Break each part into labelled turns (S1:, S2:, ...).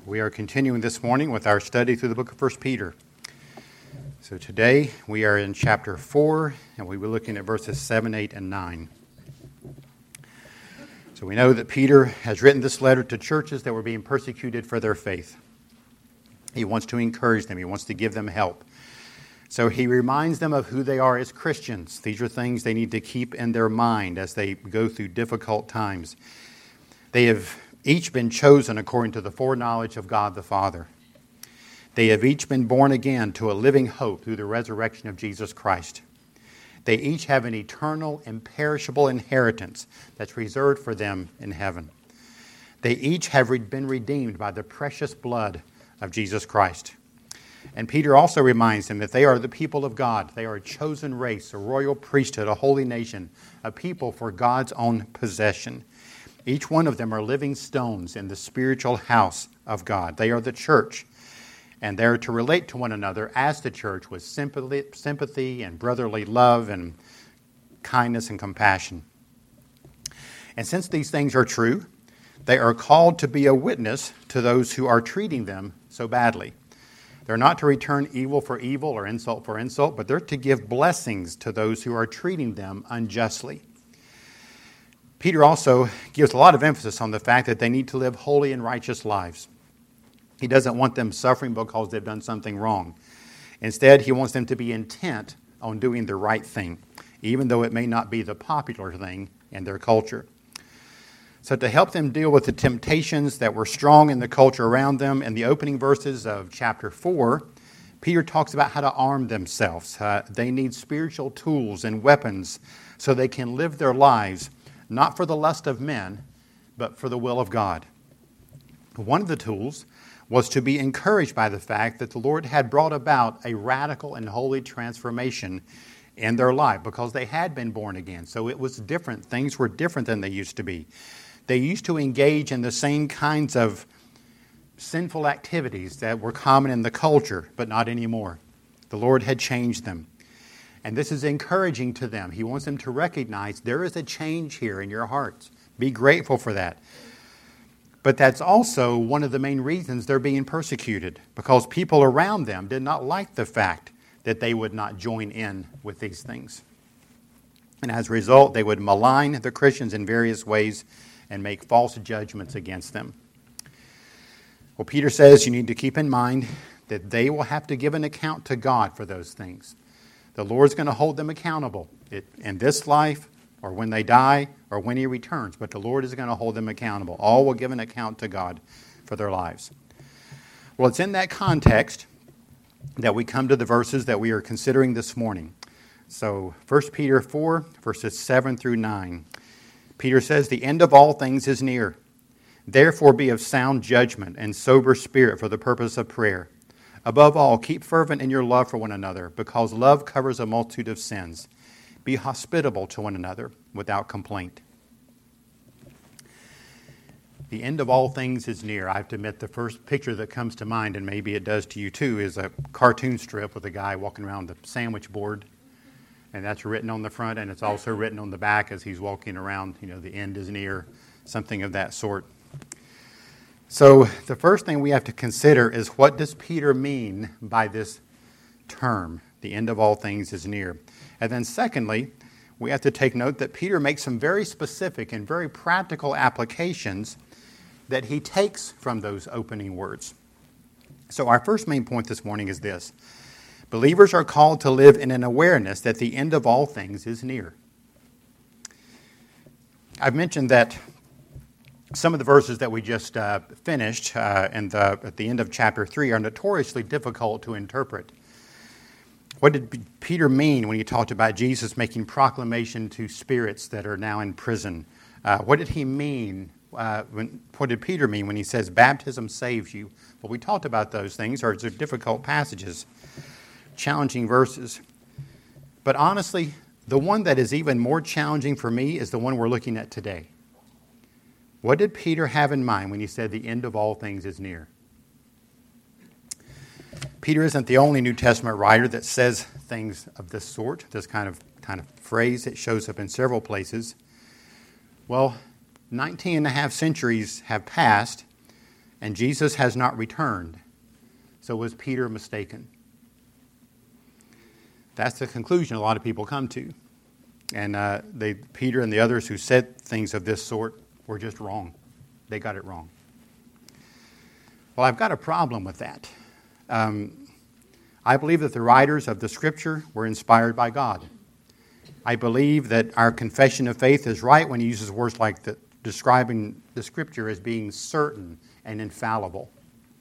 S1: We are continuing this morning with our study through the book of 1 Peter. So today we are in chapter 4, and we were looking at verses 7, 8, and 9. So we know that Peter has written this letter to churches that were being persecuted for their faith. He wants to encourage them. He wants to give them help. So he reminds them of who they are as Christians. These are things they need to keep in their mind as they go through difficult times. They have each been chosen according to the foreknowledge of God the Father. They have each been born again to a living hope through the resurrection of Jesus Christ. They each have an eternal, imperishable inheritance that's reserved for them in heaven. They each have been redeemed by the precious blood of Jesus Christ. And Peter also reminds them that they are the people of God. They are a chosen race, a royal priesthood, a holy nation, a people for God's own possession. Each one of them are living stones in the spiritual house of God. They are the church, and they're to relate to one another as the church with sympathy and brotherly love and kindness and compassion. And since these things are true, they are called to be a witness to those who are treating them so badly. They're not to return evil for evil or insult for insult, but they're to give blessings to those who are treating them unjustly. Peter also gives a lot of emphasis on the fact that they need to live holy and righteous lives. He doesn't want them suffering because they've done something wrong. Instead, he wants them to be intent on doing the right thing, even though it may not be the popular thing in their culture. So to help them deal with the temptations that were strong in the culture around them, in the opening verses of chapter 4, Peter talks about how to arm themselves. They need spiritual tools and weapons so they can live their lives not for the lust of men, but for the will of God. One of the tools was to be encouraged by the fact that the Lord had brought about a radical and holy transformation in their life because they had been born again. So it was different. Things were different than they used to be. They used to engage in the same kinds of sinful activities that were common in the culture, but not anymore. The Lord had changed them. And this is encouraging to them. He wants them to recognize there is a change here in your hearts. Be grateful for that. But that's also one of the main reasons they're being persecuted, because people around them did not like the fact that they would not join in with these things. And as a result, they would malign the Christians in various ways and make false judgments against them. Well, Peter says you need to keep in mind that they will have to give an account to God for those things. The Lord's going to hold them accountable in this life or when they die or when He returns. But the Lord is going to hold them accountable. All will give an account to God for their lives. Well, it's in that context that we come to the verses that we are considering this morning. So 1 Peter 4, verses 7 through 9. Peter says, "The end of all things is near. Therefore be of sound judgment and sober spirit for the purpose of prayer. Above all, keep fervent in your love for one another, because love covers a multitude of sins. Be hospitable to one another without complaint." The end of all things is near. I have to admit, the first picture that comes to mind, and maybe it does to you too, is a cartoon strip with a guy walking around the sandwich board. And that's written on the front, and it's also written on the back as he's walking around. The end is near, something of that sort. So the first thing we have to consider is, what does Peter mean by this term, the end of all things is near? And then secondly, we have to take note that Peter makes some very specific and very practical applications that he takes from those opening words. So our first main point this morning is this: believers are called to live in an awareness that the end of all things is near. I've mentioned that some of the verses that we just finished at the end of chapter 3 are notoriously difficult to interpret. What did Peter mean when he talked about Jesus making proclamation to spirits that are now in prison? What did he mean? What did Peter mean when he says baptism saves you? Well, we talked about those things. They're difficult passages, challenging verses. But honestly, the one that is even more challenging for me is the one we're looking at today. What did Peter have in mind when he said the end of all things is near? Peter isn't the only New Testament writer that says things of this sort, this kind of phrase. It shows up in several places. Well, 19 and a half centuries have passed, and Jesus has not returned. So was Peter mistaken? That's the conclusion a lot of people come to. And Peter and the others who said things of this sort were just wrong. They got it wrong. Well, I've got a problem with that. I believe that the writers of the Scripture were inspired by God. I believe that our confession of faith is right when he uses words like describing the Scripture as being certain and infallible.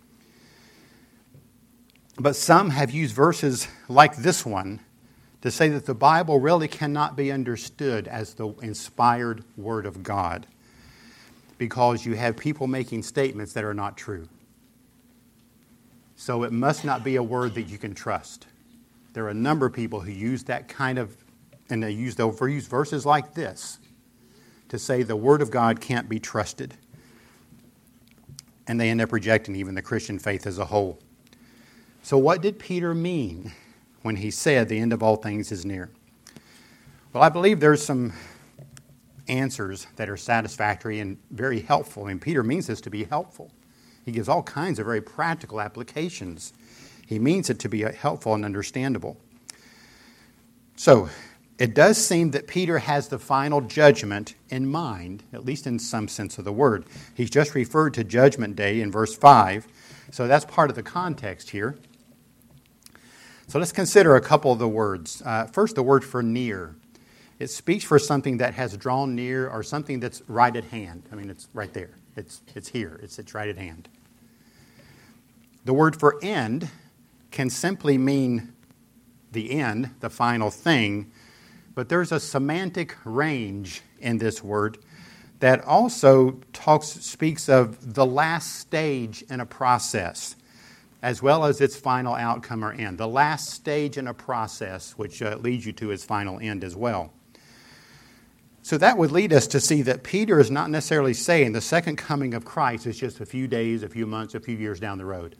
S1: But some have used verses like this one to say that the Bible really cannot be understood as the inspired Word of God because you have people making statements that are not true. So it must not be a word that you can trust. There are a number of people who use that kind of, and they use verses like this to say the Word of God can't be trusted. And they end up rejecting even the Christian faith as a whole. So what did Peter mean when he said the end of all things is near? Well, I believe there's some answers that are satisfactory and very helpful. I mean, Peter means this to be helpful. He gives all kinds of very practical applications. He means it to be helpful and understandable. So, it does seem that Peter has the final judgment in mind, at least in some sense of the word. He's just referred to Judgment Day in verse 5, so that's part of the context here. So let's consider a couple of the words. First, the word for near. It speaks for something that has drawn near or something that's right at hand. I mean, it's right there. It's here. It's right at hand. The word for end can simply mean the end, the final thing, but there's a semantic range in this word that also speaks of the last stage in a process, as well as its final outcome or end. The last stage in a process, which leads you to its final end as well. So that would lead us to see that Peter is not necessarily saying the second coming of Christ is just a few days, a few months, a few years down the road.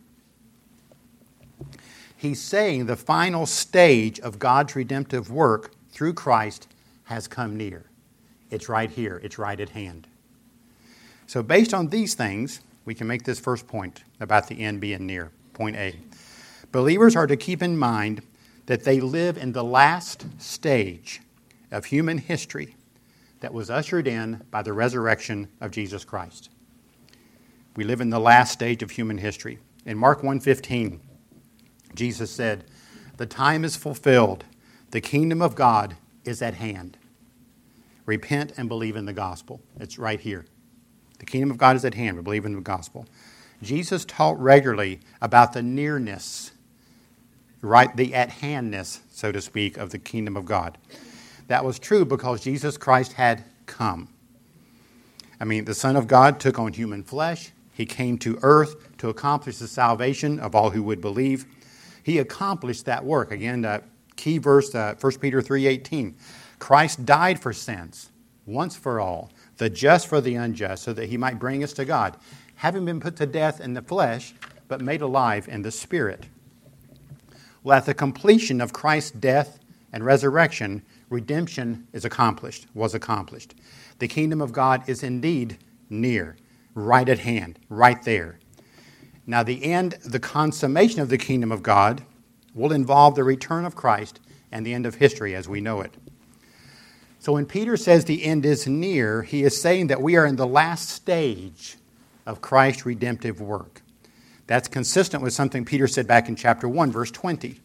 S1: He's saying the final stage of God's redemptive work through Christ has come near. It's right here. It's right at hand. So based on these things, we can make this first point about the end being near. Point A. Believers are to keep in mind that they live in the last stage of human history that was ushered in by the resurrection of Jesus Christ. We live in the last stage of human history. In Mark 1:15, Jesus said, "The time is fulfilled. The kingdom of God is at hand. Repent and believe in the gospel." It's right here. The kingdom of God is at hand. We believe in the gospel. Jesus taught regularly about the nearness, right, the at-handness, so to speak, of the kingdom of God. That was true because Jesus Christ had come. I mean, the Son of God took on human flesh. He came to earth to accomplish the salvation of all who would believe. He accomplished that work. Again, key verse, 1 Peter 3:18. Christ died for sins, once for all, the just for the unjust, so that he might bring us to God, having been put to death in the flesh, but made alive in the Spirit. Well, at the completion of Christ's death and resurrection, redemption was accomplished. The kingdom of God is indeed near, right at hand, right there. Now, the consummation of the kingdom of God will involve the return of Christ and the end of history as we know it. So when Peter says the end is near, he is saying that we are in the last stage of Christ's redemptive work. That's consistent with something Peter said back in chapter 1, verse 20.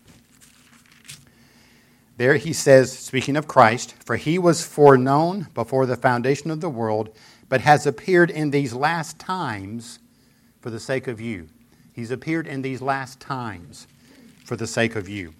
S1: There he says, speaking of Christ, "For he was foreknown before the foundation of the world, but has appeared in these last times for the sake of you." He's appeared in these last times for the sake of you.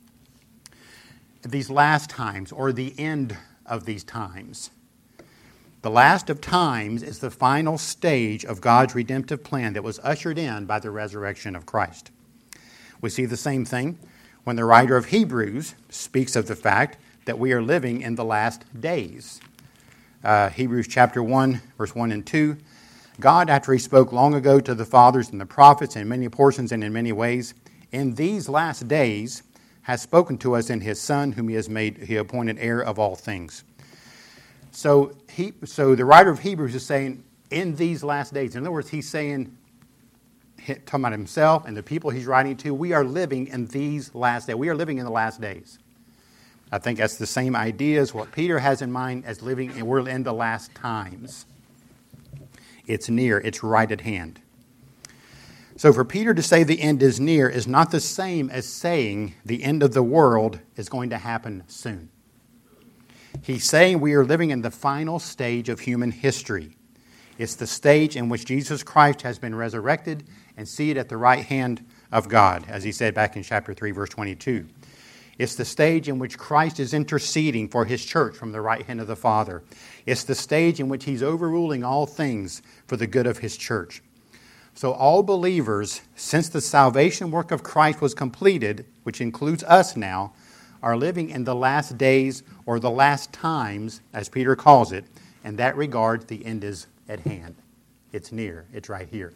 S1: These last times, or the end of these times. The last of times is the final stage of God's redemptive plan that was ushered in by the resurrection of Christ. We see the same thing when the writer of Hebrews speaks of the fact that we are living in the last days. Hebrews chapter 1, verse 1 and 2. God, after he spoke long ago to the fathers and the prophets in many portions and in many ways, in these last days has spoken to us in his Son, whom he appointed heir of all things. So the writer of Hebrews is saying, in these last days. In other words, he's saying, talking about himself and the people he's writing to, we are living in these last days. We are living in the last days. I think that's the same idea as what Peter has in mind as living, and we're in the last times. It's near, it's right at hand. So for Peter to say the end is near is not the same as saying the end of the world is going to happen soon. He's saying we are living in the final stage of human history. It's the stage in which Jesus Christ has been resurrected and seated at the right hand of God, as he said back in chapter 3, verse 22. It's the stage in which Christ is interceding for his church from the right hand of the Father. It's the stage in which he's overruling all things for the good of his church. So all believers, since the salvation work of Christ was completed, which includes us now, are living in the last days or the last times, as Peter calls it. In that regard, the end is at hand. It's near. It's right here.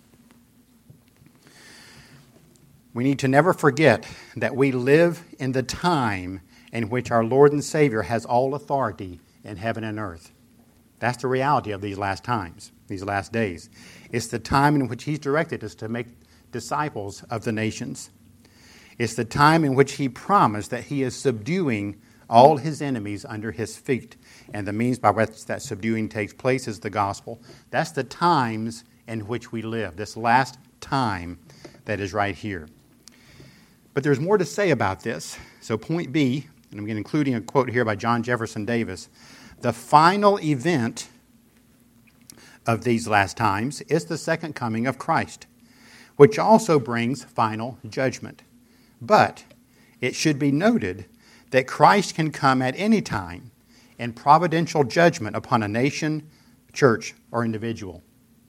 S1: We need to never forget that we live in the time in which our Lord and Savior has all authority in heaven and earth. That's the reality of these last times, these last days. It's the time in which he's directed us to make disciples of the nations. It's the time in which he promised that he is subduing all his enemies under his feet. And the means by which that subduing takes place is the gospel. That's the times in which we live, this last time that is right here. But there's more to say about this. So point B, and I'm including a quote here by John Jefferson Davis, the final event of these last times is the second coming of Christ, which also brings final judgment. But it should be noted that Christ can come at any time in providential judgment upon a nation, church, or individual.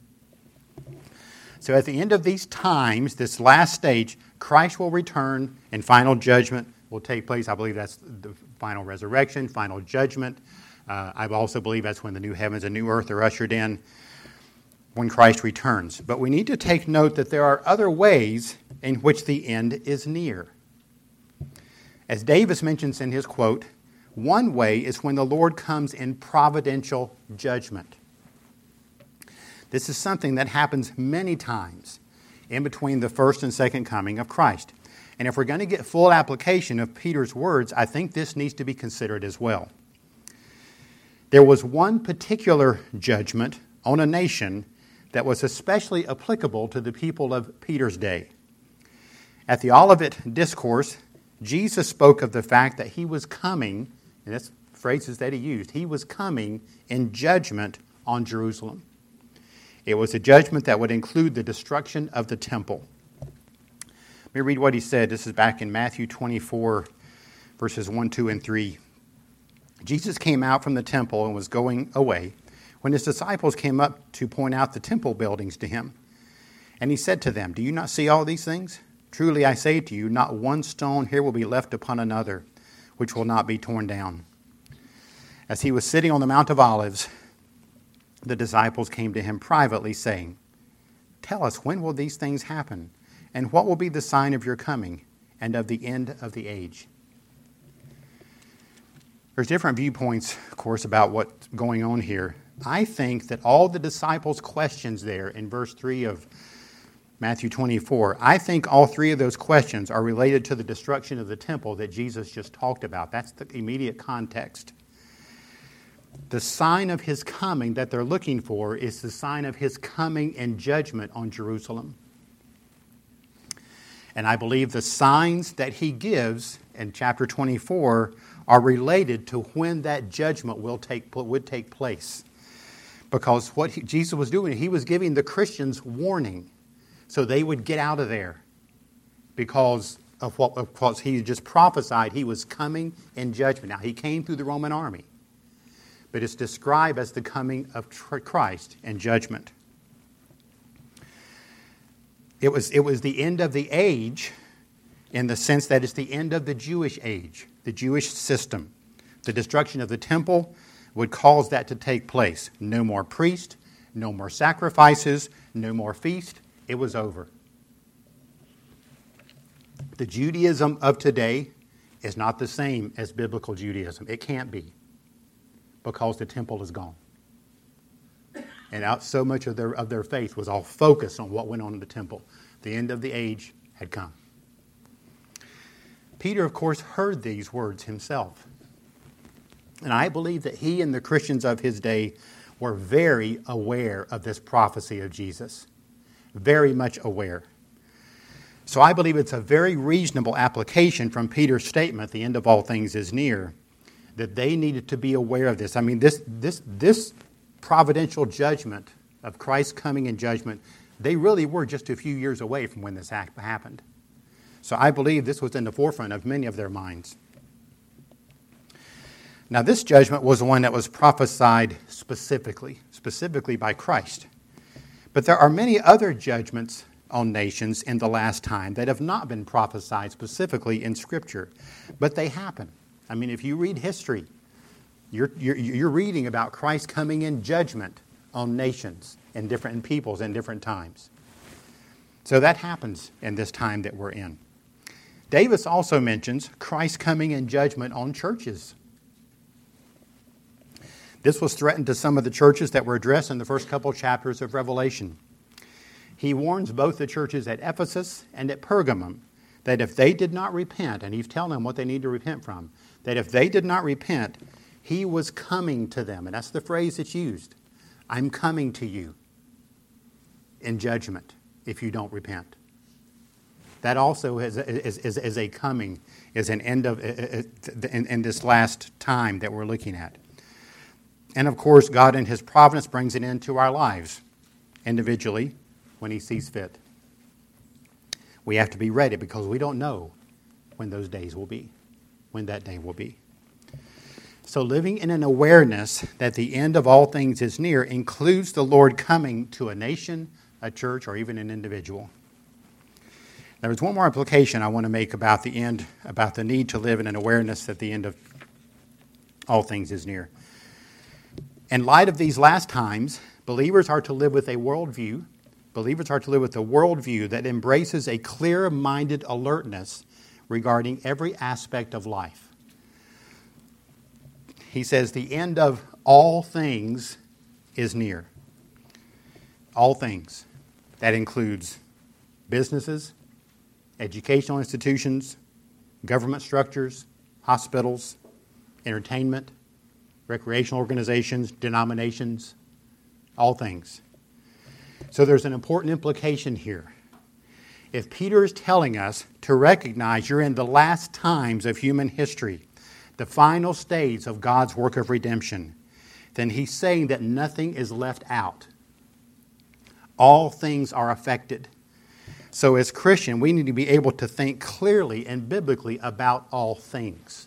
S1: So at the end of these times, this last stage, Christ will return and final judgment will take place. I believe that's the final resurrection, final judgment. I also believe that's when the new heavens and new earth are ushered in when Christ returns. But we need to take note that there are other ways in which the end is near. As Davis mentions in his quote, one way is when the Lord comes in providential judgment. This is something that happens many times in between the first and second coming of Christ. And if we're going to get full application of Peter's words, I think this needs to be considered as well. There was one particular judgment on a nation that was especially applicable to the people of Peter's day. At the Olivet Discourse, Jesus spoke of the fact that he was coming, and that's phrases that he used, he was coming in judgment on Jerusalem. It was a judgment that would include the destruction of the temple. Let me read what he said. This is back in Matthew 24, verses 1, 2, and 3. Jesus came out from the temple and was going away when his disciples came up to point out the temple buildings to him. And he said to them, "Do you not see all these things? Truly I say to you, not one stone here will be left upon another, which will not be torn down." As he was sitting on the Mount of Olives, the disciples came to him privately, saying, "Tell us, when will these things happen? And what will be the sign of your coming and of the end of the age?" There's different viewpoints, of course, about what's going on here. I think that all the disciples' questions there in verse 3 of Matthew 24, I think all three of those questions are related to the destruction of the temple that Jesus just talked about. That's the immediate context. The sign of his coming that they're looking for is the sign of his coming in judgment on Jerusalem. And I believe the signs that he gives in chapter 24 are related to when that judgment would take place. Because what Jesus was doing, he was giving the Christians warning so they would get out of there because he just prophesied he was coming in judgment. Now, he came through the Roman army, but it's described as the coming of Christ in judgment. It was the end of the age in the sense that it's the end of the Jewish age, the Jewish system. The destruction of the temple would cause that to take place. No more priest, no more sacrifices, no more feast. It was over. The Judaism of today is not the same as biblical Judaism. It can't be, because the temple is gone. And so much of their faith was all focused on what went on in the temple. The end of the age had come. Peter, of course, heard these words himself. And I believe that he and the Christians of his day were very aware of this prophecy of Jesus. Very much aware. So I believe it's a very reasonable application from Peter's statement, the end of all things is near, that they needed to be aware of this. I mean, this providential judgment of Christ's coming in judgment, they really were just a few years away from when this act happened. So I believe this was in the forefront of many of their minds. Now, this judgment was one that was prophesied specifically by Christ. But there are many other judgments on nations in the last time that have not been prophesied specifically in Scripture, but they happen. I mean, if you read history, you're reading about Christ coming in judgment on nations and different peoples in different times. So that happens in this time that we're in. Davis also mentions Christ coming in judgment on churches. This was threatened to some of the churches that were addressed in the first couple chapters of Revelation. He warns both the churches at Ephesus and at Pergamum that if they did not repent, and he's telling them what they need to repent from, that if they did not repent, he was coming to them. And that's the phrase that's used. I'm coming to you in judgment if you don't repent. That also is a coming, is an end of in this last time that we're looking at. And of course, God in his providence brings it into our lives individually when he sees fit. We have to be ready because we don't know when those days will be, when that day will be. So living in an awareness that the end of all things is near includes the Lord coming to a nation, a church, or even an individual. There's one more implication I want to make about the end, about the need to live in an awareness that the end of all things is near. In light of these last times, believers are to live with a worldview. Believers are to live with a worldview that embraces a clear-minded alertness regarding every aspect of life. He says the end of all things is near. All things. That includes businesses, educational institutions, government structures, hospitals, entertainment, recreational organizations, denominations, all things. So there's an important implication here. If Peter is telling us to recognize you're in the last times of human history, the final stage of God's work of redemption, then he's saying that nothing is left out. All things are affected. So as Christians, we need to be able to think clearly and biblically about all things.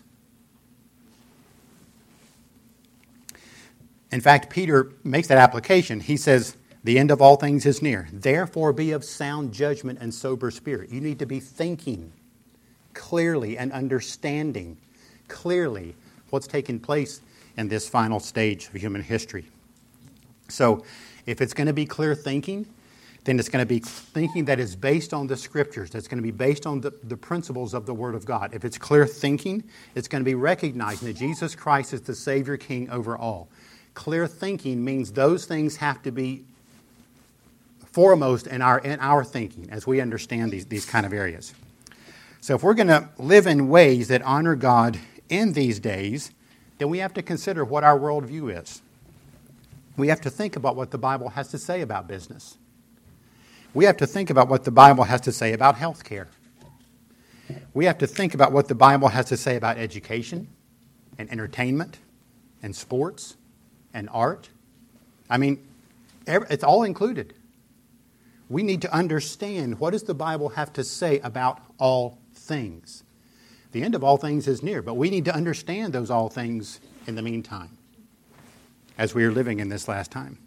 S1: In fact, Peter makes that application. He says, the end of all things is near. Therefore, be of sound judgment and sober spirit. You need to be thinking clearly and understanding clearly what's taking place in this final stage of human history. So, if it's going to be clear thinking, then it's going to be thinking that is based on the Scriptures. That's going to be based on the principles of the Word of God. If it's clear thinking, it's going to be recognizing that Jesus Christ is the Savior King over all. Clear thinking means those things have to be foremost in our thinking as we understand these kind of areas. So if we're going to live in ways that honor God in these days, then we have to consider what our worldview is. We have to think about what the Bible has to say about business. We have to think about what the Bible has to say about health care. We have to think about what the Bible has to say about education and entertainment and sports and art. I mean, it's all included. We need to understand what does the Bible have to say about all things. The end of all things is near, but we need to understand those all things in the meantime as we are living in this last time.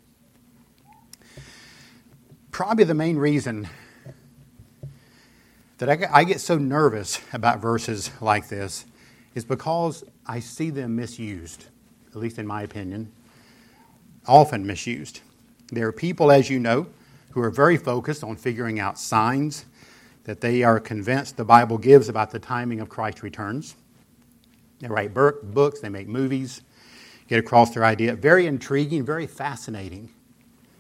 S1: Probably the main reason that I get so nervous about verses like this is because I see them misused, at least in my opinion, often misused. There are people, as you know, who are very focused on figuring out signs that they are convinced the Bible gives about the timing of Christ's returns. They write books, they make movies, get across their idea. Very intriguing, very fascinating.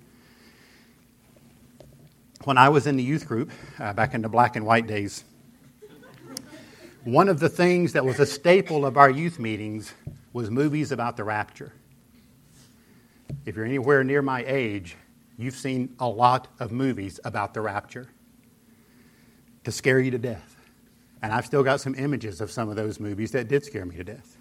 S1: When I was in the youth group, back in the black and white days, one of the things that was a staple of our youth meetings was movies about the rapture. If you're anywhere near my age, you've seen a lot of movies about the rapture to scare you to death. And I've still got some images of some of those movies that did scare me to death.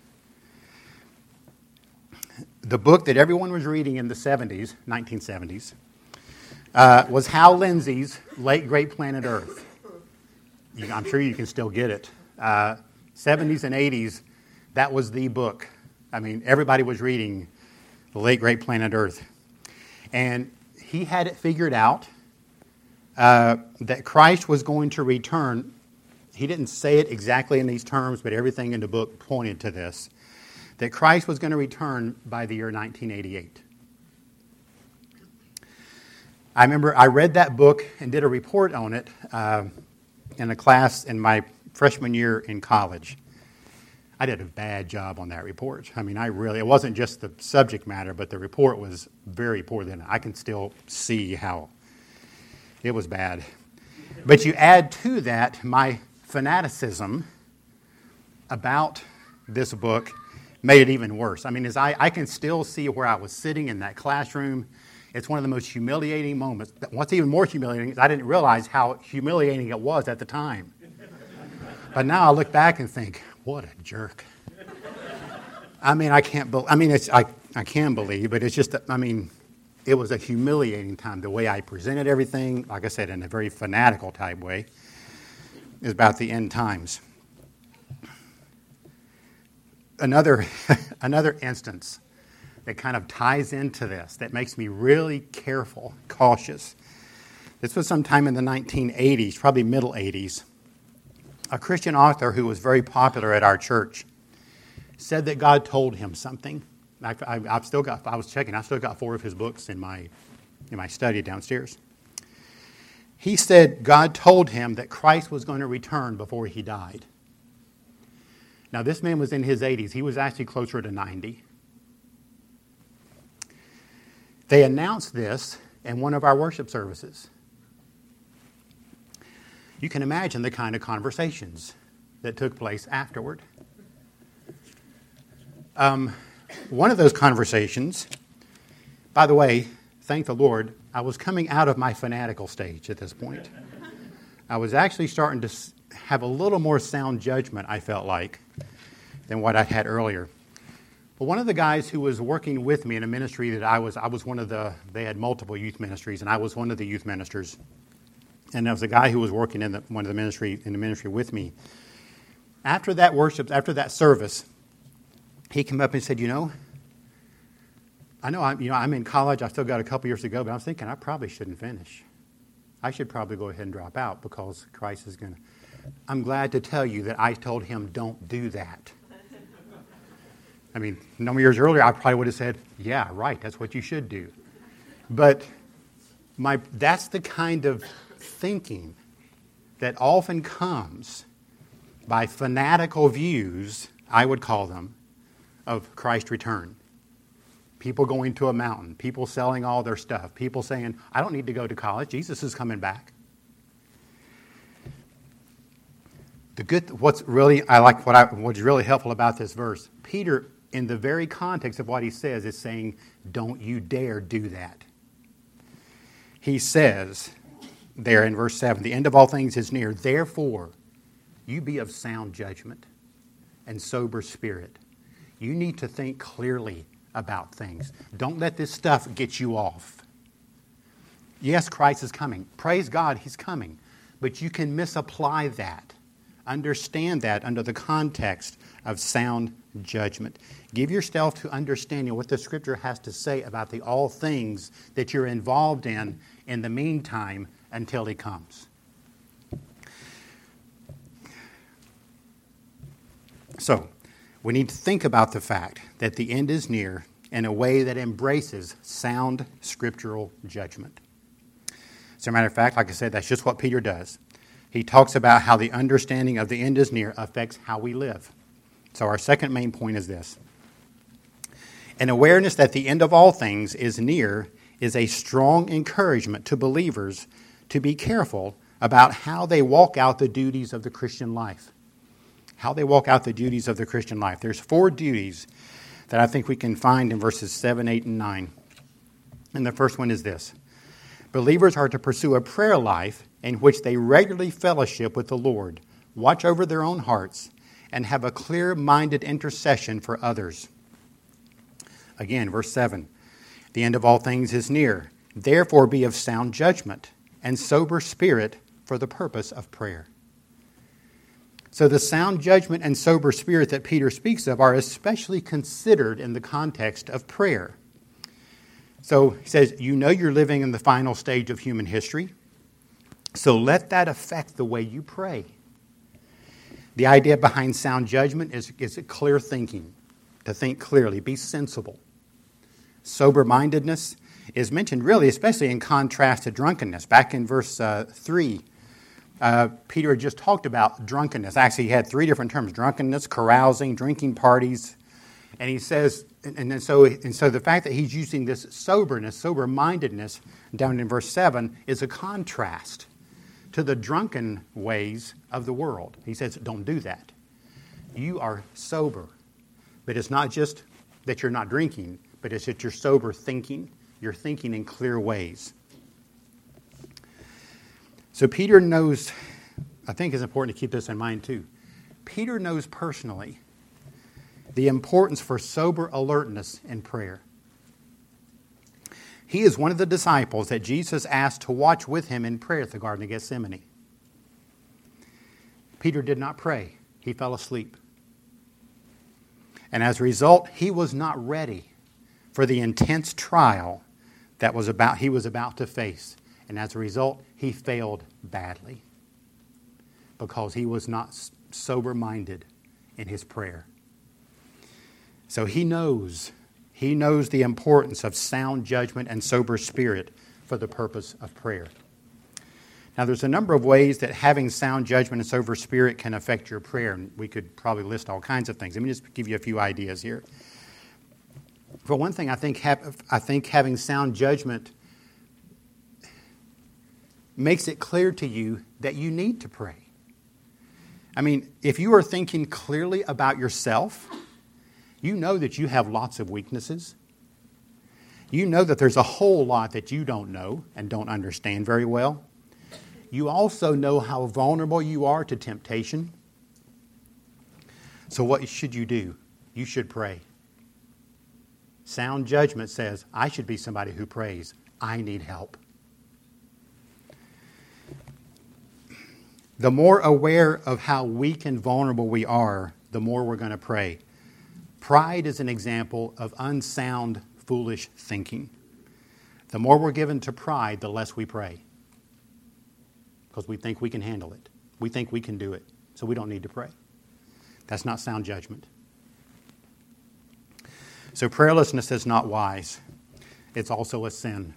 S1: The book that everyone was reading in the 1970s, was Hal Lindsey's Late Great Planet Earth. I'm sure you can still get it. 70s and 80s, that was the book. I mean, everybody was reading The Late Great Planet Earth. And he had it figured out that Christ was going to return. He didn't say it exactly in these terms, but everything in the book pointed to this, that Christ was going to return by the year 1988. I remember I read that book and did a report on it in a class in my freshman year in college. I did a bad job on that report. I mean, it wasn't just the subject matter, but the report was very poor then. I can still see how it was bad. But you add to that my fanaticism about this book made it even worse. I mean, I can still see where I was sitting in that classroom. It's one of the most humiliating moments. What's even more humiliating is I didn't realize how humiliating it was at the time. But now I look back and think, what a jerk. I mean, I can believe, but it's just, it was a humiliating time. The way I presented everything, like I said, in a very fanatical type way, is about the end times. Another instance that kind of ties into this, that makes me really careful, cautious. This was sometime in the 1980s, probably middle 80s. A Christian author who was very popular at our church said that God told him something. I still got 4 of his books in my study downstairs. He said God told him that Christ was going to return before he died. Now, this man was in his 80s. He was actually closer to 90. They announced this in one of our worship services. You can imagine the kind of conversations that took place afterward. One of those conversations, by the way, thank the Lord, I was coming out of my fanatical stage at this point. I was actually starting to have a little more sound judgment, I felt like, than what I had earlier. But one of the guys who was working with me in a ministry that I was one of they had multiple youth ministries, and I was one of the youth ministers. And there was a guy who was working in the ministry with me. After that service, he came up and said, I know I'm in college. I still got a couple years to go, but I'm thinking I probably shouldn't finish. I should probably go ahead and drop out because Christ is going to. I'm glad to tell you that I told him, don't do that. A number of years earlier, I probably would have said, yeah, right, that's what you should do. But that's the kind of thinking that often comes by fanatical views, I would call them, of Christ's return. People going to a mountain, people selling all their stuff, people saying, I don't need to go to college, Jesus is coming back. What's really helpful about this verse, Peter, in the very context of what he says, is saying, don't you dare do that. He says there in verse 7, the end of all things is near. Therefore, you be of sound judgment and sober spirit. You need to think clearly about things. Don't let this stuff get you off. Yes, Christ is coming. Praise God, he's coming. But you can misapply that. Understand that under the context of sound judgment. Give yourself to understanding what the Scripture has to say about the all things that you're involved in the meantime until he comes. So, we need to think about the fact that the end is near in a way that embraces sound scriptural judgment. As a matter of fact, like I said, that's just what Peter does. He talks about how the understanding of the end is near affects how we live. So our second main point is this. An awareness that the end of all things is near is a strong encouragement to believers to be careful about how they walk out the duties of the Christian life. How they walk out the duties of the Christian life. There's 4 duties that I think we can find in verses 7, 8, and 9. And the first one is this. Believers are to pursue a prayer life in which they regularly fellowship with the Lord, watch over their own hearts, and have a clear-minded intercession for others. Again, verse 7. The end of all things is near. Therefore be of sound judgment and sober spirit for the purpose of prayer. So the sound judgment and sober spirit that Peter speaks of are especially considered in the context of prayer. So he says, you know you're living in the final stage of human history, so let that affect the way you pray. The idea behind sound judgment is clear thinking, to think clearly, be sensible. Sober-mindedness is mentioned really, especially in contrast to drunkenness. Back in verse 3, Peter had just talked about drunkenness. Actually, he had 3 different terms: drunkenness, carousing, drinking parties. And he says, and so the fact that he's using this soberness, sober-mindedness, down in verse 7, is a contrast to the drunken ways of the world. He says, don't do that. You are sober. But it's not just that you're not drinking, but it's that you're sober thinking. You're thinking in clear ways. So Peter knows, I think it's important to keep this in mind too. Peter knows personally the importance for sober alertness in prayer. He is one of the disciples that Jesus asked to watch with him in prayer at the Garden of Gethsemane. Peter did not pray. He fell asleep. And as a result, he was not ready for the intense trial that he was about to face. And as a result, he failed badly because he was not sober-minded in his prayer. So he knows the importance of sound judgment and sober spirit for the purpose of prayer. Now, there's a number of ways that having sound judgment and sober spirit can affect your prayer, and we could probably list all kinds of things. Let me just give you a few ideas here. For one thing, I think having sound judgment makes it clear to you that you need to pray. I mean, if you are thinking clearly about yourself, you know that you have lots of weaknesses. You know that there's a whole lot that you don't know and don't understand very well. You also know how vulnerable you are to temptation. So what should you do? You should pray. Sound judgment says, I should be somebody who prays. I need help. The more aware of how weak and vulnerable we are, the more we're going to pray. Pride is an example of unsound, foolish thinking. The more we're given to pride, the less we pray. Because we think we can handle it. We think we can do it. So we don't need to pray. That's not sound judgment. So prayerlessness is not wise. It's also a sin.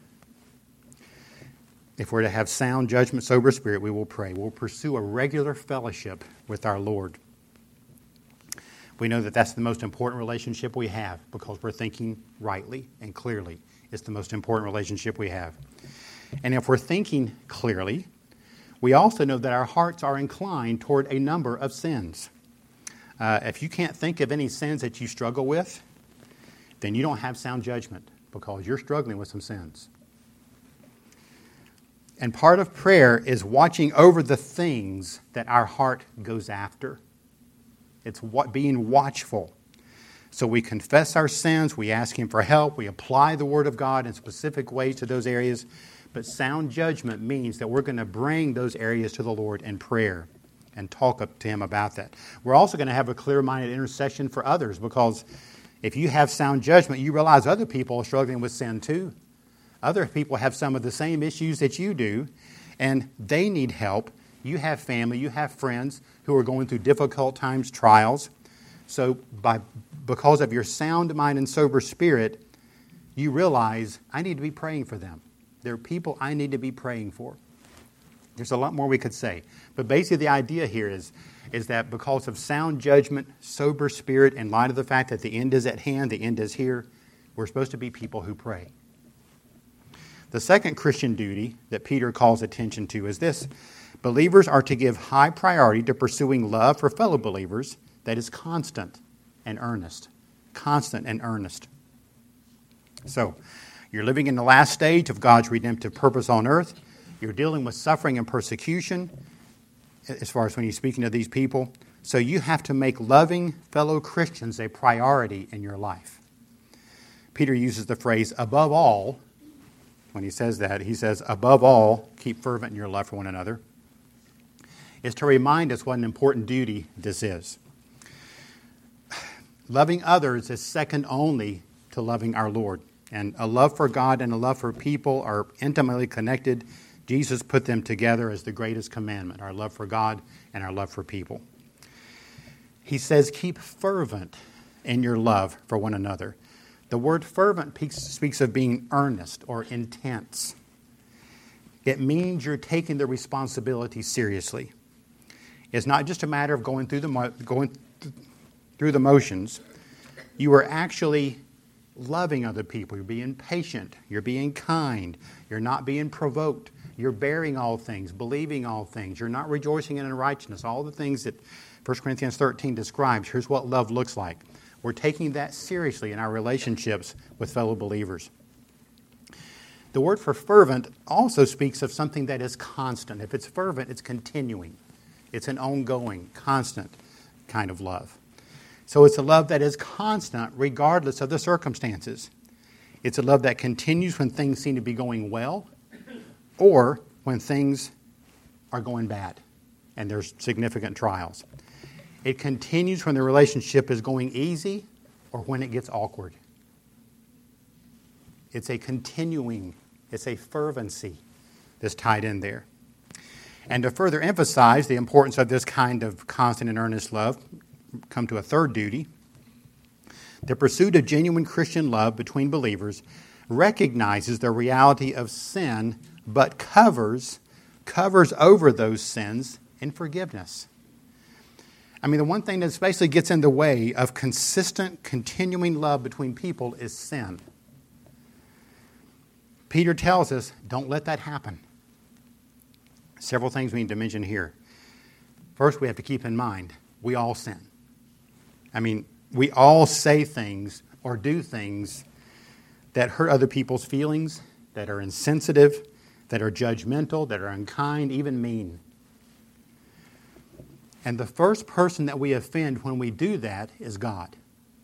S1: If we're to have sound judgment, sober spirit, we will pray. We'll pursue a regular fellowship with our Lord. We know that that's the most important relationship we have because we're thinking rightly and clearly. It's the most important relationship we have. And if we're thinking clearly, we also know that our hearts are inclined toward a number of sins. If you can't think of any sins that you struggle with, then you don't have sound judgment because you're struggling with some sins. And part of prayer is watching over the things that our heart goes after. It's being watchful. So we confess our sins, we ask Him for help, we apply the Word of God in specific ways to those areas. But sound judgment means that we're going to bring those areas to the Lord in prayer and talk up to Him about that. We're also going to have a clear-minded intercession for others because if you have sound judgment, you realize other people are struggling with sin too. Other people have some of the same issues that you do, and they need help. You have family, you have friends who are going through difficult times, trials. So because of your sound mind and sober spirit, you realize, I need to be praying for them. There are people I need to be praying for. There's a lot more we could say. But basically the idea here is that because of sound judgment, sober spirit, in light of the fact that the end is at hand, the end is here, we're supposed to be people who pray. The second Christian duty that Peter calls attention to is this. Believers are to give high priority to pursuing love for fellow believers that is constant and earnest. Constant and earnest. So, you're living in the last stage of God's redemptive purpose on earth. You're dealing with suffering and persecution as far as when you're speaking to these people. So you have to make loving fellow Christians a priority in your life. Peter uses the phrase, above all. When he says that, he says, above all, keep fervent in your love for one another. Is to remind us what an important duty this is. Loving others is second only to loving our Lord. And a love for God and a love for people are intimately connected. Jesus put them together as the greatest commandment, our love for God and our love for people. He says, keep fervent in your love for one another. The word fervent speaks of being earnest or intense. It means you're taking the responsibility seriously. It's not just a matter of going through the motions. You are actually loving other people. You're being patient. You're being kind. You're not being provoked. You're bearing all things, believing all things. You're not rejoicing in unrighteousness. All the things that 1 Corinthians 13 describes. Here's what love looks like. We're taking that seriously in our relationships with fellow believers. The word for fervent also speaks of something that is constant. If it's fervent, it's continuing. It's an ongoing, constant kind of love. So it's a love that is constant regardless of the circumstances. It's a love that continues when things seem to be going well or when things are going bad and there's significant trials. It continues when the relationship is going easy or when it gets awkward. It's a continuing, it's a fervency that's tied in there. And to further emphasize the importance of this kind of constant and earnest love, come to a third duty. The pursuit of genuine Christian love between believers recognizes the reality of sin, but covers over those sins in forgiveness. I mean, the one thing that basically gets in the way of consistent, continuing love between people is sin. Peter tells us, don't let that happen. Several things we need to mention here. First, we have to keep in mind, we all sin. I mean, we all say things or do things that hurt other people's feelings, that are insensitive, that are judgmental, that are unkind, even mean. And the first person that we offend when we do that is God.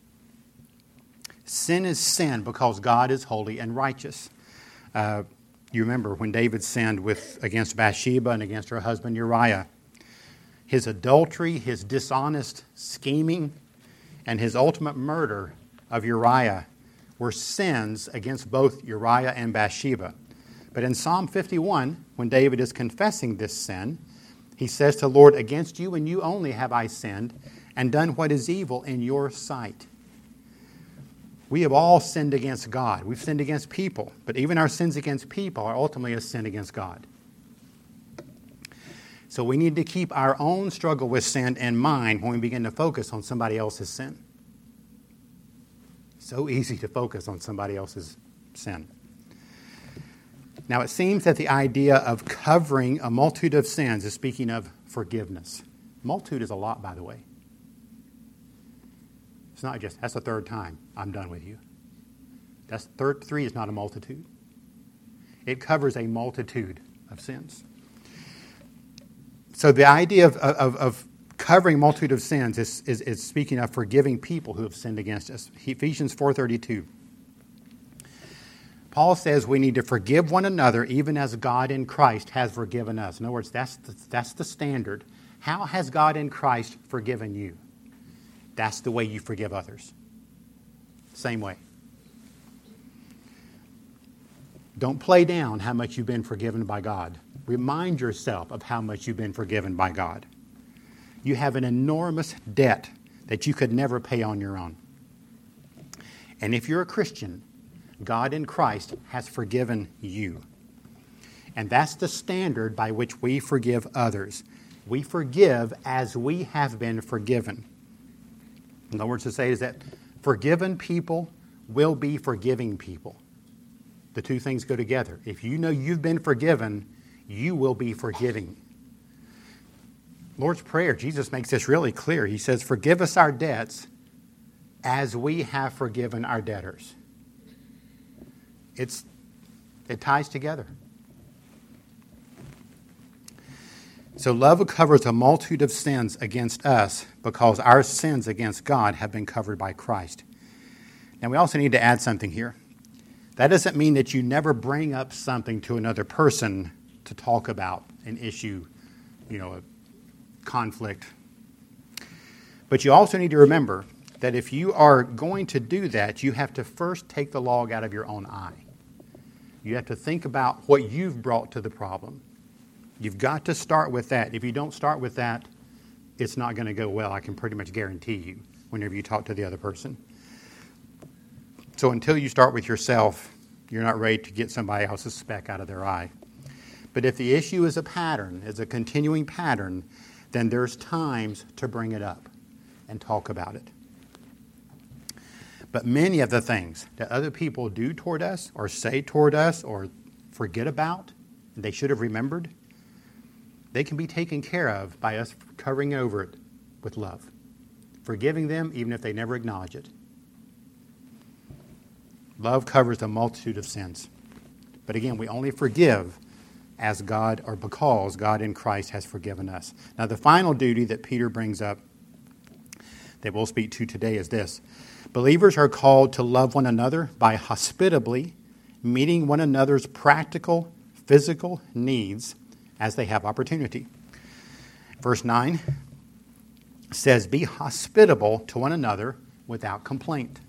S1: Sin is sin because God is holy and righteous. You remember when David sinned against Bathsheba and against her husband Uriah. His adultery, his dishonest scheming, and his ultimate murder of Uriah were sins against both Uriah and Bathsheba. But in Psalm 51, when David is confessing this sin, he says to the Lord, against you and you only have I sinned and done what is evil in your sight. We have all sinned against God. We've sinned against people. But even our sins against people are ultimately a sin against God. So we need to keep our own struggle with sin in mind when we begin to focus on somebody else's sin. So easy to focus on somebody else's sin. Now, it seems that the idea of covering a multitude of sins is speaking of forgiveness. Multitude is a lot, by the way. It's not just, that's the third time I'm done with you. Three is not a multitude. It covers a multitude of sins. So the idea of covering a multitude of sins is speaking of forgiving people who have sinned against us. Ephesians 4:32. Paul says we need to forgive one another even as God in Christ has forgiven us. In other words, that's the standard. How has God in Christ forgiven you? That's the way you forgive others. Same way. Don't play down how much you've been forgiven by God. Remind yourself of how much you've been forgiven by God. You have an enormous debt that you could never pay on your own. And if you're a Christian, God in Christ has forgiven you. And that's the standard by which we forgive others. We forgive as we have been forgiven. In other words, to say is that forgiven people will be forgiving people. The two things go together. If you know you've been forgiven, you will be forgiving. Lord's Prayer, Jesus makes this really clear. He says, forgive us our debts as we have forgiven our debtors. It ties together. So love covers a multitude of sins against us because our sins against God have been covered by Christ. Now we also need to add something here. That doesn't mean that you never bring up something to another person to talk about an issue, a conflict. But you also need to remember that if you are going to do that, you have to first take the log out of your own eye. You have to think about what you've brought to the problem. You've got to start with that. If you don't start with that, it's not going to go well, I can pretty much guarantee you, whenever you talk to the other person. So until you start with yourself, you're not ready to get somebody else's speck out of their eye. But if the issue is a pattern, is a continuing pattern, then there's times to bring it up and talk about it. But many of the things that other people do toward us or say toward us or forget about, and they should have remembered, they can be taken care of by us covering over it with love. Forgiving them even if they never acknowledge it. Love covers a multitude of sins. But again, we only forgive as God or because God in Christ has forgiven us. Now the final duty that Peter brings up that we'll speak to today is this. Believers are called to love one another by hospitably meeting one another's practical, physical needs as they have opportunity. Verse 9 says, be hospitable to one another without complaint.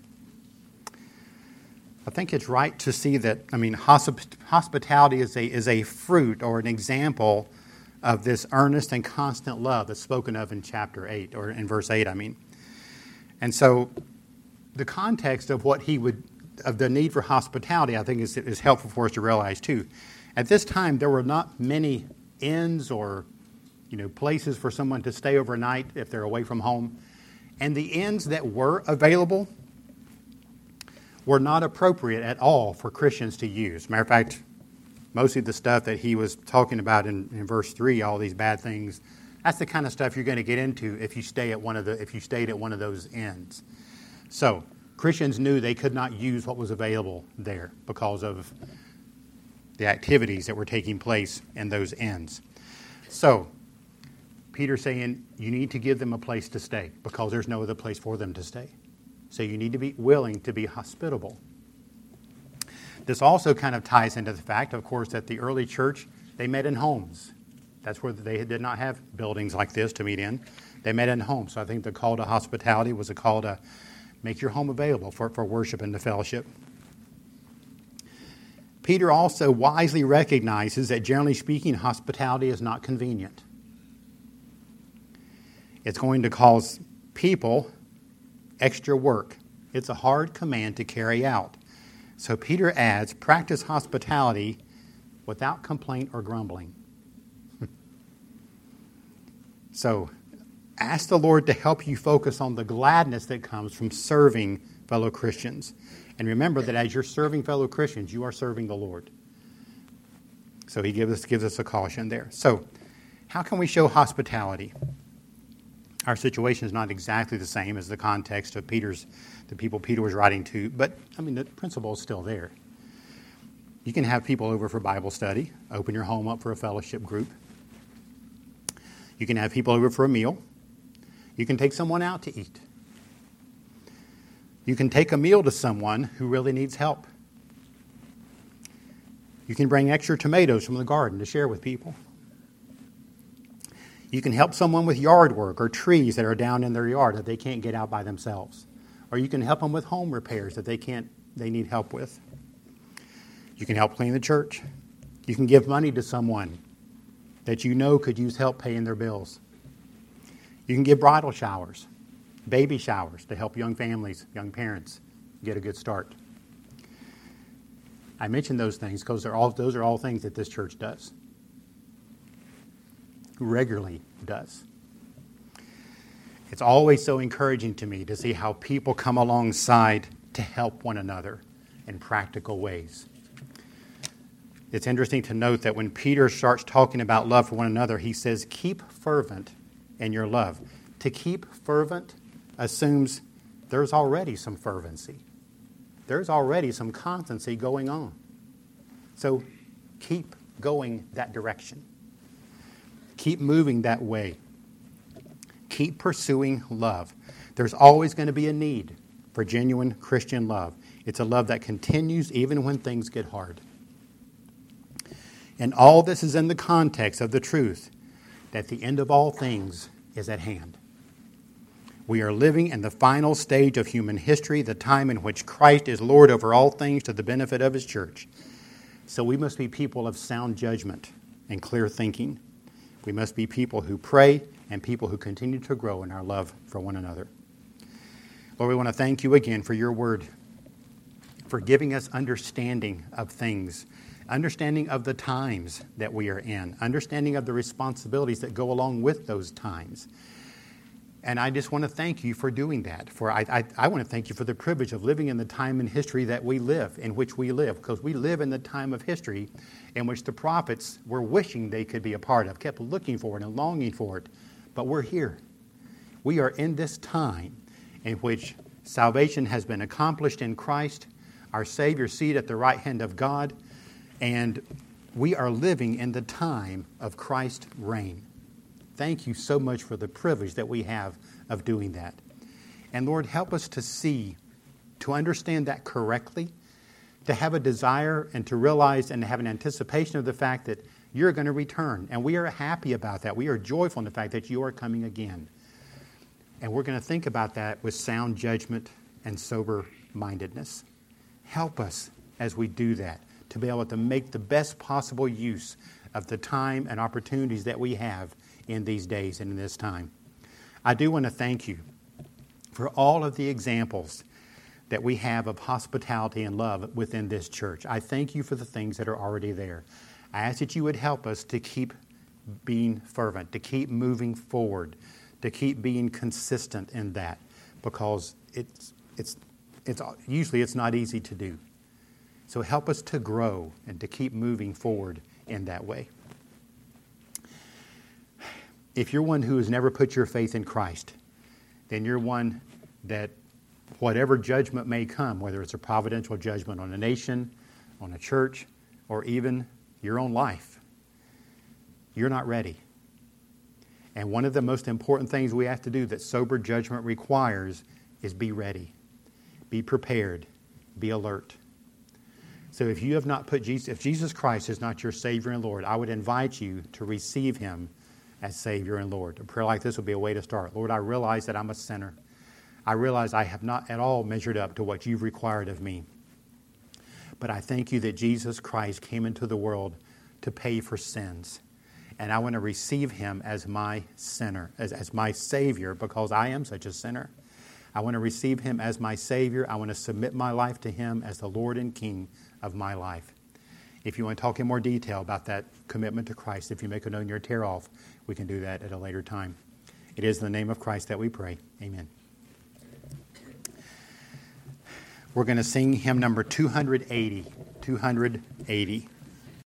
S1: I think it's right to see that, hospitality is a fruit or an example of this earnest and constant love that's spoken of in chapter 8, or in verse 8, And so the context of of the need for hospitality, I think is helpful for us to realize too. At this time, there were not many inns or, places for someone to stay overnight if they're away from home. And the inns that were available were not appropriate at all for Christians to use. Matter of fact, mostly the stuff that he was talking about in verse 3, all these bad things, that's the kind of stuff you're going to get into if you stayed at one of those inns. So Christians knew they could not use what was available there because of the activities that were taking place in those inns. So Peter's saying you need to give them a place to stay because there's no other place for them to stay. So you need to be willing to be hospitable. This also kind of ties into the fact, of course, that the early church, they met in homes. That's where they did not have buildings like this to meet in. They met in homes. So I think the call to hospitality was a call to make your home available for worship and the fellowship. Peter also wisely recognizes that, generally speaking, hospitality is not convenient. It's going to cause people extra work. It's a hard command to carry out. So Peter adds, practice hospitality without complaint or grumbling. So ask the Lord to help you focus on the gladness that comes from serving fellow Christians. And remember that as you're serving fellow Christians, you are serving the Lord. So he gives us a caution there. So how can we show hospitality? Our situation is not exactly the same as the context of the people Peter was writing to, but the principle is still there. You can have people over for Bible study, open your home up for a fellowship group. You can have people over for a meal. You can take someone out to eat. You can take a meal to someone who really needs help. You can bring extra tomatoes from the garden to share with people. You can help someone with yard work or trees that are down in their yard that they can't get out by themselves. Or you can help them with home repairs that they need help with. You can help clean the church. You can give money to someone that you know could use help paying their bills. You can give bridal showers, baby showers to help young families, young parents get a good start. I mention those things because those are all things that this church does. Regularly does. It's always so encouraging to me to see how people come alongside to help one another in practical ways. It's interesting to note that when Peter starts talking about love for one another, he says, keep fervent in your love. To keep fervent assumes there's already some fervency. There's already some constancy going on. So keep going that direction. Keep moving that way. Keep pursuing love. There's always going to be a need for genuine Christian love. It's a love that continues even when things get hard. And all this is in the context of the truth that the end of all things is at hand. We are living in the final stage of human history, the time in which Christ is Lord over all things to the benefit of His church. So we must be people of sound judgment and clear thinking. We must be people who pray and people who continue to grow in our love for one another. Lord, we want to thank You again for Your word, for giving us understanding of things, understanding of the times that we are in, understanding of the responsibilities that go along with those times. And I just want to thank You for doing that. I want to thank You for the privilege of living in the time in history that we live, in which we live, because we live in the time of history in which the prophets were wishing they could be a part of, kept looking for it and longing for it. But we're here. We are in this time in which salvation has been accomplished in Christ, our Savior seated at the right hand of God, and we are living in the time of Christ's reign. Thank You so much for the privilege that we have of doing that. And Lord, help us to see, to understand that correctly, to have a desire and to realize and to have an anticipation of the fact that You're going to return. And we are happy about that. We are joyful in the fact that You are coming again. And we're going to think about that with sound judgment and sober-mindedness. Help us as we do that to be able to make the best possible use of the time and opportunities that we have in these days and in this time. I do want to thank You for all of the examples that we have of hospitality and love within this church. I thank You for the things that are already there. I ask that You would help us to keep being fervent, to keep moving forward, to keep being consistent in that, because it's usually it's not easy to do. So help us to grow and to keep moving forward in that way. If you're one who has never put your faith in Christ, then you're one that whatever judgment may come, whether it's a providential judgment on a nation, on a church, or even your own life, you're not ready. And one of the most important things we have to do that sober judgment requires is be ready, be prepared, be alert. So if you have not put Jesus, if Jesus Christ is not your Savior and Lord, I would invite you to receive Him as Savior and Lord. A prayer like this would be a way to start. Lord, I realize that I'm a sinner. I realize I have not at all measured up to what You've required of me. But I thank You that Jesus Christ came into the world to pay for sins. And I want to receive Him as my sinner, as my Savior, because I am such a sinner. I want to receive Him as my Savior. I want to submit my life to Him as the Lord and King of my life. If you want to talk in more detail about that commitment to Christ, if you make a note in your tear off, we can do that at a later time. It is in the name of Christ that we pray. Amen. We're going to sing hymn number 280. 280.